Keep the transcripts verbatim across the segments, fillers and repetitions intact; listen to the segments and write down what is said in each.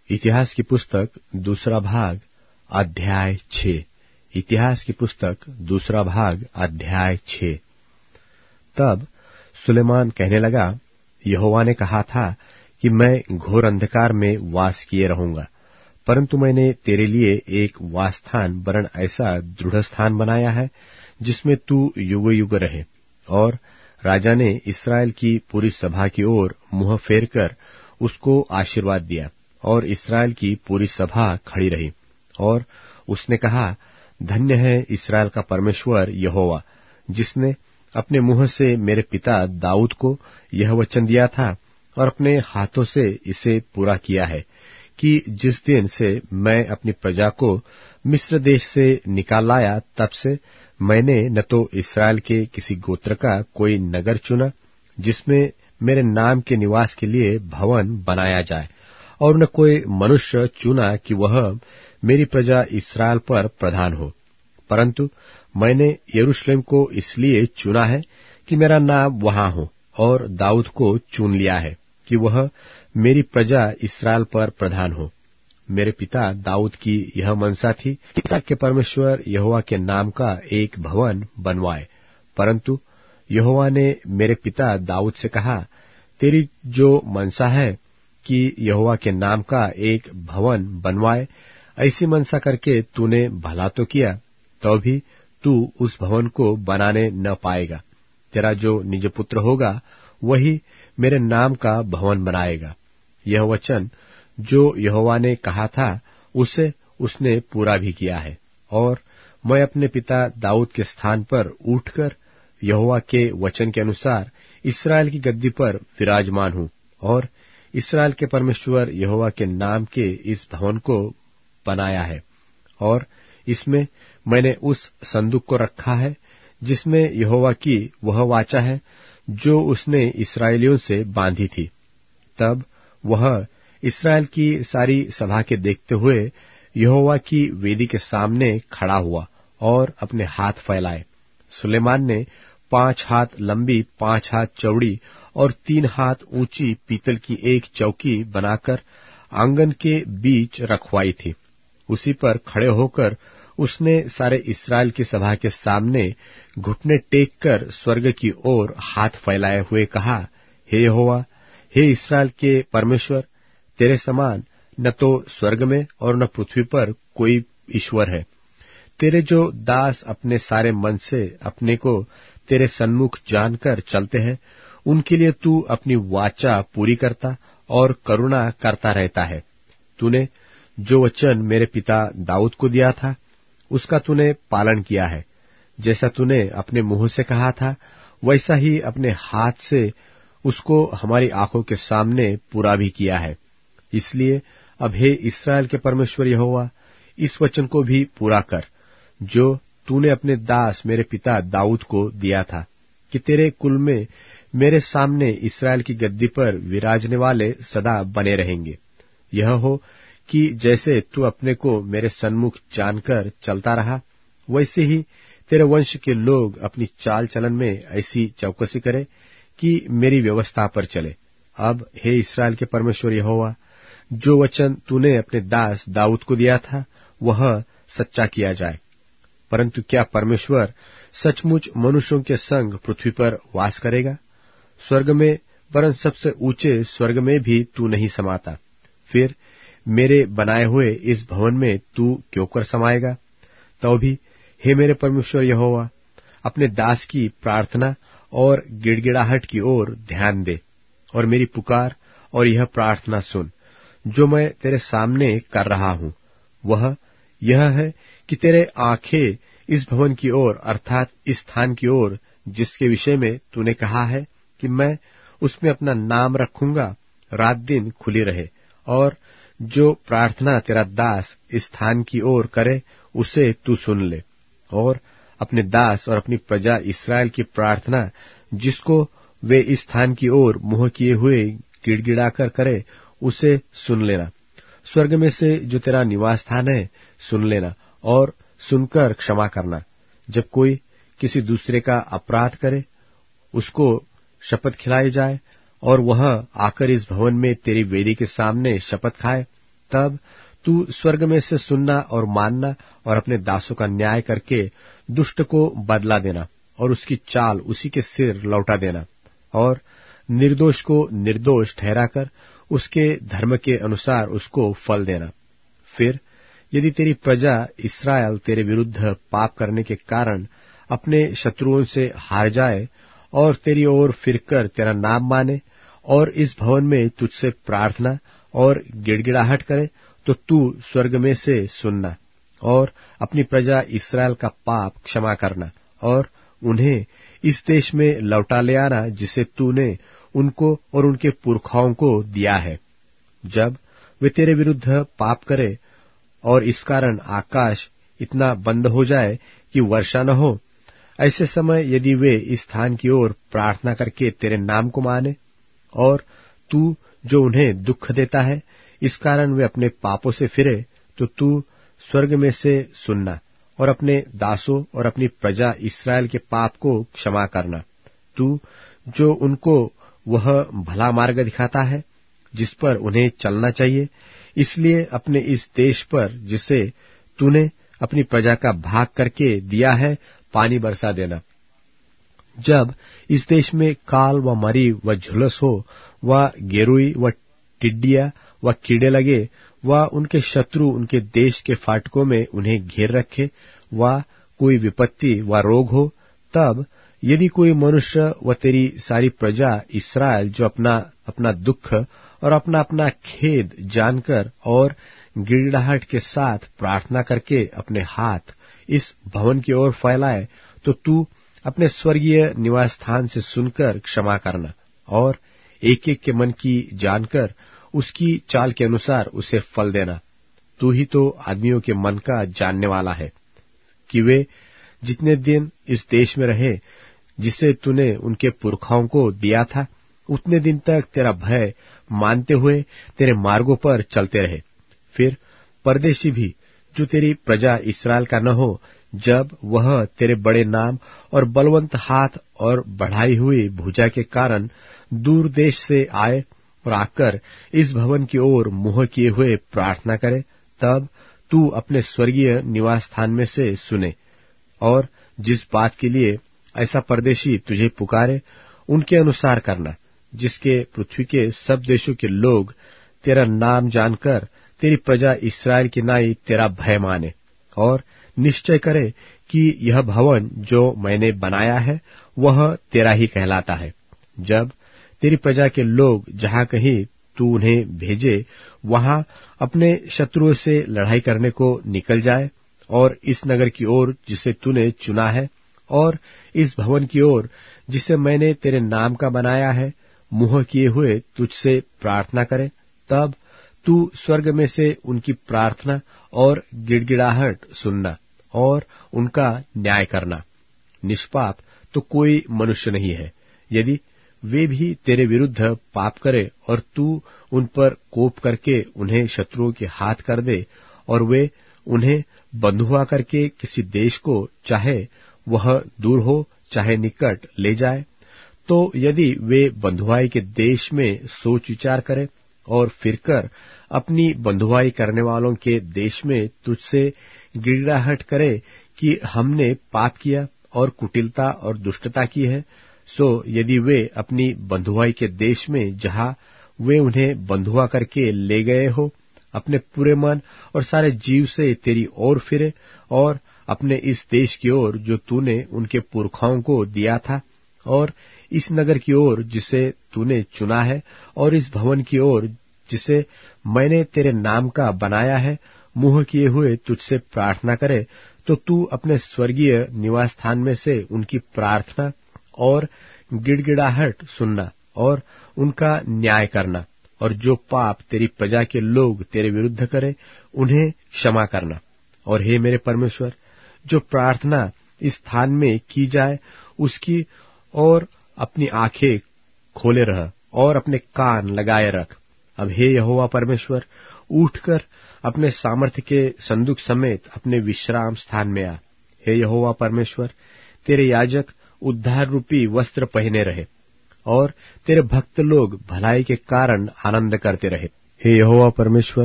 इतिहास की पुस्तक दूसरा भाग अध्याय छह। इतिहास की पुस्तक दूसरा भाग अध्याय छह। तब सुलेमान कहने लगा, यहोवा ने कहा था कि मैं घोर अंधकार में वास किए रहूंगा, परंतु मैंने तेरे लिए एक वासस्थान वरन ऐसा दृढ़ स्थान बनाया है जिसमें तू युग युग रहे। और राजा ने इस्राएल की पूरी सभा की ओर मुंह फेर कर उसको आशीर्वाद दिया, और इस्राएल की पूरी सभा खड़ी रही। और उसने कहा, धन्य है इस्राएल का परमेश्वर यहोवा, जिसने अपने मुंह से मेरे पिता दाऊद को यह वचन दिया था और अपने हाथों से इसे पूरा किया है कि जिस दिन से मैं अपनी प्रजा को मिस्र देश से निकाल लाया, तब से मैंने न तो इस्राएल के किसी गोत्र का कोई नगर चुना जिसमें मेरे नाम के निवास के लिए भवन बनाया जाए, और न कोई मनुष्य चुना कि वह मेरी प्रजा इस्राएल पर प्रधान हो, परंतु मैंने यरूशलेम को इसलिए चुना है कि मेरा नाम वहां हो, और दाऊद को चुन लिया है कि वह मेरी प्रजा इस्राएल पर प्रधान हो। मेरे पिता दाऊद की यह मनसा थी कि इस्राएल के परमेश्वर यहोवा के नाम का एक भवन बनवाए, परंतु यहोवा ने मेरे पिता दाऊद से कहा, तेरी जो मनसा है कि यहोवा के नाम का एक भवन बनवाए, ऐसी मनसा करके तूने भला तो किया, तो भी तू उस भवन को बनाने न पाएगा। तेरा जो निज पुत्र होगा वही मेरे नाम का भवन बनाएगा। यह वचन जो यहोवा ने कहा था उसे उसने पूरा भी किया है। और मैं अपने पिता दाऊद के स्थान पर उठकर यहोवा के वचन के अनुसार इस्राएल की गद्दी पर विराजमान हूं, और इस्राएल के परमेश्वर यहोवा के नाम के इस भवन को बनाया है। और इसमें मैंने उस संदूक को रखा है जिसमें यहोवा की वह वाचा है जो उसने इस्राएलियों से बांधी थी। तब वह इस्राएल की सारी सभा के देखते हुए यहोवा की वेदी के सामने खड़ा हुआ और अपने हाथ फैलाए। सुलेमान ने पांच हाथ लंबी, पांच हाथ चौड़ी और तीन हाथ ऊंची पीतल की एक चौकी बनाकर आंगन के बीच रखवाई थी। उसी पर खड़े होकर उसने सारे इस्राएल की सभा के सामने घुटने टेक कर स्वर्ग की ओर हाथ फैलाए हुए कहा, हे यहोवा, हे इस्राएल के परमेश्वर, तेरे समान न तो स्वर्ग में और न पृथ्वी पर कोई ईश्वर है। तेरे जो दास अपने सारे मन से अपने को तेरे सन्मुख जानकर चलते हैं, उनके लिए तू अपनी वाचा पूरी करता और करुणा करता रहता है। तूने जो वचन मेरे पिता दाऊद को दिया था उसका तूने पालन किया है। जैसा तूने अपने मुंह से कहा था वैसा ही अपने हाथ से उसको हमारी आंखों के सामने पूरा भी किया है। इसलिए अब हे इस्राएल के परमेश्वर यहोवा, इस वचन को भी पूरा कर जो तूने अपने दास मेरे पिता दाऊद को दिया था, कि तेरे कुल में मेरे सामने इस्राएल की गद्दी पर विराजने वाले सदा बने रहेंगे। यह हो कि जैसे तू अपने को मेरे सन्मुख जानकर चलता रहा, वैसे ही तेरे वंश के लोग अपनी चाल चलन में ऐसी चौकसी करे कि मेरी व्यवस्था पर चले। अब हे इस्राएल के परमेश्वर यहोवा, जो वचन तूने अपने दास दाऊद को दिया था वह सच्चा किया जाए। परंतु क्या परमेश्वर सचमुच मनुष्यों के संग पृथ्वी पर वास करेगा? स्वर्ग में, वरन सबसे ऊंचे स्वर्ग में भी तू नहीं समाता। फिर मेरे बनाए हुए इस भवन में तू क्यों कर समाएगा? तो भी हे मेरे परमेश्वर यहोवा, अपने दास की प्रार्थना और गिड़गिड़ाहट की ओर ध्यान दे, और मेरी पुकार और यह प्रार्थना सुन जो मैं तेरे सामने कर रहा हूं। वह यह है कि तेरे आंखें इस भवन की ओर, अर्थात इस स्थान की ओर जिसके विषय में तूने कहा है कि मैं उसमें अपना नाम रखूंगा, रात दिन खुली रहे, और जो प्रार्थना तेरा दास इस स्थान की ओर करे उसे तू सुन ले, और अपने दास और अपनी प्रजा इस्राएल की प्रार्थना जिसको वे इस स्थान की ओर मुंह किए हुए गिड़गिड़ाकर करे उसे सुन लेना। स्वर्ग में से जो तेरा निवास स्थान है सुन लेना, और सुनकर क्षमा करना। जब कोई किसी दूसरे का अपराध करे उसको शपथ खिलाई जाए, और वह आकर इस भवन में तेरी वेदी के सामने शपथ खाए, तब तू स्वर्ग में से सुनना और मानना और अपने दासों का न्याय करके दुष्ट को बदला देना और उसकी चाल उसी के सिर लौटा देना और निर्दोष को निर्दोष ठहराकर उसके धर्म के अनुसार उसको फल देना। फिर यदि तेरी प्रजा इस्राएल तेरे विरुद्ध पाप करने के कारण अपने शत्रुओं से हार जाए और तेरी ओर फिरकर तेरा नाम माने और इस भवन में तुझसे प्रार्थना और गिड़गिड़ाहट करे, तो तू स्वर्ग में से सुनना और अपनी प्रजा इस्राएल का पाप क्षमा करना और उन्हें इस देश में लौटा ले आना जिसे तूने उनको और उनके पुरखाओं को दिया है। जब वे तेरे विरुद्ध पाप करे और इस कारण आकाश इतना बंद हो जाए कि वर्षा न हो, ऐसे समय यदि वे इस स्थान की ओर प्रार्थना करके तेरे नाम को माने और तू जो उन्हें दुख देता है इस कारण वे अपने पापों से फिरे, तो तू स्वर्ग में से सुनना और अपने दासों और अपनी प्रजा इस्राएल के पाप को क्षमा करना। तू जो उनको वह भला मार्ग दिखाता है जिस पर उन्हें चलना चाहिए, इसलिए अपने इस देश पर जिसे तूने अपनी प्रजा का भाग करके दिया है पानी बरसा देना। जब इस देश में काल व मरी व झुलस हो व गेरुई व टिड्डिया व कीड़े लगे व उनके शत्रु उनके देश के फाटकों में उन्हें घेर रखे व कोई विपत्ति व रोग हो, तब यदि कोई मनुष्य व तेरी सारी प्रजा इस्राएल जो अपना अपना दुख और अपना अपना खेद जानकर और गिड़गिड़ाहट के साथ प्रार्थना करके अपने हाथ इस भवन की ओर फैलाए, तो तू अपने स्वर्गीय निवास स्थान से सुनकर क्षमा करना और एक एक के मन की जानकर उसकी चाल के अनुसार उसे फल देना। तू ही तो आदमियों के मन का जानने वाला है कि वे जितने दिन इस देश में रहे जिसे तूने उनके पुरखाओं को दिया था, उतने दिन तक तेरा भय मानते हुए तेरे मार्गों पर चलते रहे। फिर परदेशी भी जो तेरी प्रजा इस्राएल का न हो, जब वह तेरे बड़े नाम और बलवंत हाथ और बढ़ाई हुई भुजा के कारण दूर देश से आए और आकर इस भवन की ओर मुंह किए हुए प्रार्थना करे, तब तू अपने स्वर्गीय निवास स्थान में से सुने और जिस बात के लिए ऐसा परदेशी तुझे पुकारे उनके अनुसार करना, जिसके पृथ्वी के सब देशों के लोग तेरा नाम जानकर तेरी प्रजा इस्राएल की नाई तेरा भय माने और निश्चय करे कि यह भवन जो मैंने बनाया है वह तेरा ही कहलाता है। जब तेरी प्रजा के लोग जहां कहीं तू उन्हें भेजे वहां अपने शत्रुओं से लड़ाई करने को निकल जाए और इस नगर की ओर जिसे तूने चुना है और इस भवन की ओर जिसे मैंने तेरे नाम का बनाया है मुंह किए हुए तुझसे प्रार्थना करे, तब तू स्वर्ग में से उनकी प्रार्थना और गिड़गिड़ाहट सुनना और उनका न्याय करना। निष्पाप तो कोई मनुष्य नहीं है, यदि वे भी तेरे विरुद्ध पाप करे और तू उन पर कोप करके उन्हें शत्रुओं के हाथ कर दे और वे उन्हें बंधुआ करके किसी देश को चाहे वह दूर हो चाहे निकट ले जाए, तो यदि वे बंधुआई के देश में सोच विचार करें और फिरकर अपनी बंधुआई करने वालों के देश में तुझसे गिड़गिड़ाहट करे कि हमने पाप किया और कुटिलता और दुष्टता की है, सो यदि वे अपनी बंधुआई के देश में जहां वे उन्हें बंधुआ करके ले गए हो अपने पूरे मन और सारे जीव से तेरी ओर फिरे और अपने इस देश की ओर जो तूने उनके पुरखाओं को दिया था और इस नगर की ओर जिसे तूने चुना है और इस भवन की ओर जिसे मैंने तेरे नाम का बनाया है मुंह किए हुए तुझसे प्रार्थना करे, तो तू अपने स्वर्गीय निवास स्थान में से उनकी प्रार्थना और गिड़गिड़ाहट सुनना और उनका न्याय करना और जो पाप तेरी प्रजा के लोग तेरे विरुद्ध करे उन्हें क्षमा करना। और हे मेरे परमेश्वर, जो प्रार्थना इस स्थान में की जाए उसकी और अपनी आंखें खोले रह और अपने कान लगाए रख। अब हे यहोवा परमेश्वर, उठकर अपने सामर्थ्य के संदूक समेत अपने विश्राम स्थान में आ। हे यहोवा परमेश्वर, तेरे याजक उद्धार रूपी वस्त्र पहने रहे और तेरे भक्त लोग भलाई के कारण आनंद करते रहे। हे यहोवा परमेश्वर,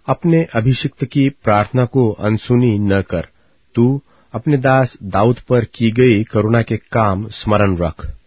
अपने अभिषिक्त की प्रार्थना को अनसुनी न कर। तू अपने दास दाऊद पर की गई करुणा के काम स्मरण रख।